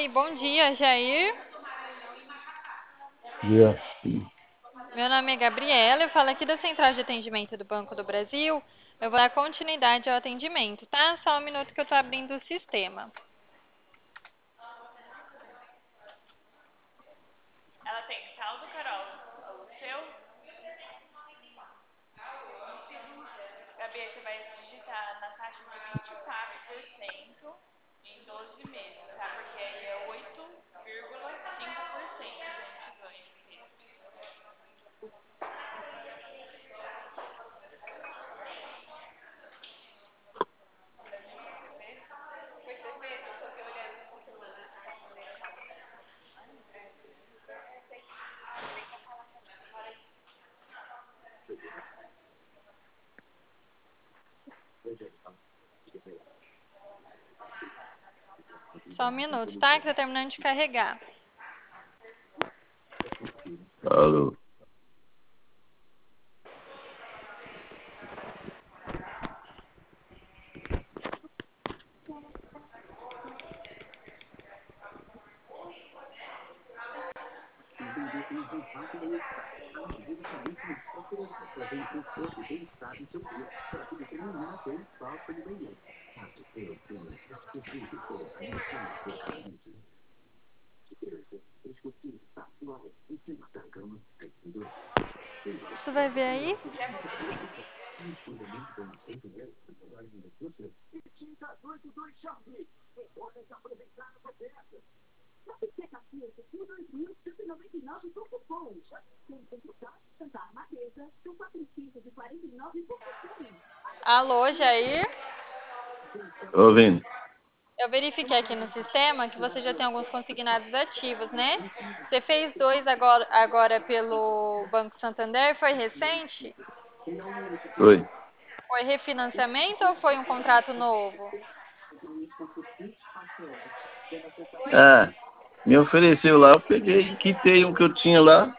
Oi, bom dia, Jair. Yeah. Meu nome é Gabriela, eu falo aqui da Central de Atendimento do Banco do Brasil. Eu vou dar continuidade ao atendimento, tá? Só um minuto que eu tô abrindo o sistema. Ela tem saldo, Carol? O seu? Gabi, aí você vai digitar na taxa de 24% em 12 meses, tá? Porque aí é 8,5% que a gente ganha aqui. Só um minuto, tá? Que tá terminando de carregar. Alô. Você vai ver aí? Alô, Jair? Tô ouvindo. Eu verifiquei aqui no sistema que você já tem alguns consignados ativos, né? Você fez dois agora pelo Banco Santander, foi recente? Oi. Foi refinanciamento ou foi um contrato novo? Ah, me ofereceu lá, eu peguei e quitei um que eu tinha lá.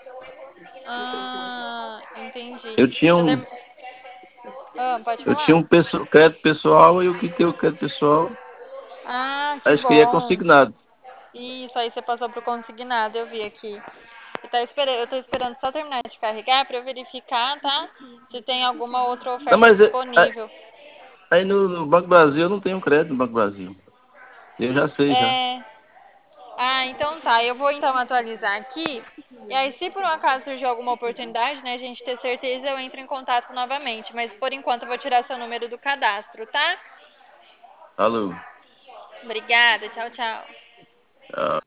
Ah, entendi. Eu tinha Você um, pode eu tinha falar? um crédito pessoal e eu quitei o crédito pessoal. Ah, que Acho que aí é bom. consignado. Isso, aí você passou pro consignado, eu vi aqui. Eu tô esperando só terminar de carregar para eu verificar, tá? Se tem alguma outra Não, oferta mas disponível. aí no Banco Brasil eu não tenho crédito no Banco Brasil. Eu já sei já. É. Ah, então tá. Eu vou então atualizar aqui. E aí, se por um acaso surgir alguma oportunidade, né, a gente ter certeza, eu entro em contato novamente. Mas por enquanto eu vou tirar seu número do cadastro, tá? Alô. Obrigada, tchau, tchau. Ah,